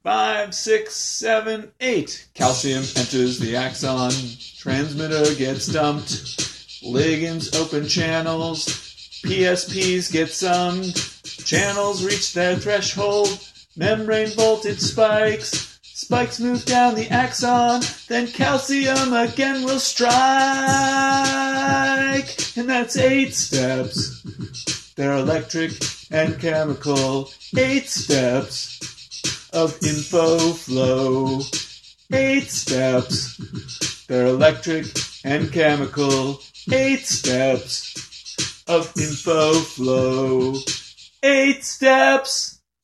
5, 6, 7, 8. Calcium enters the axon. Transmitter gets dumped. Ligands open channels. PSPs get summed. Channels reach their threshold. Membrane voltage spikes. Spikes move down the axon. Then calcium again will strike. And that's 8 steps. They're electric and chemical. 8 steps of info flow. 8 steps. They're electric and chemical. 8 steps of info flow. 8 steps.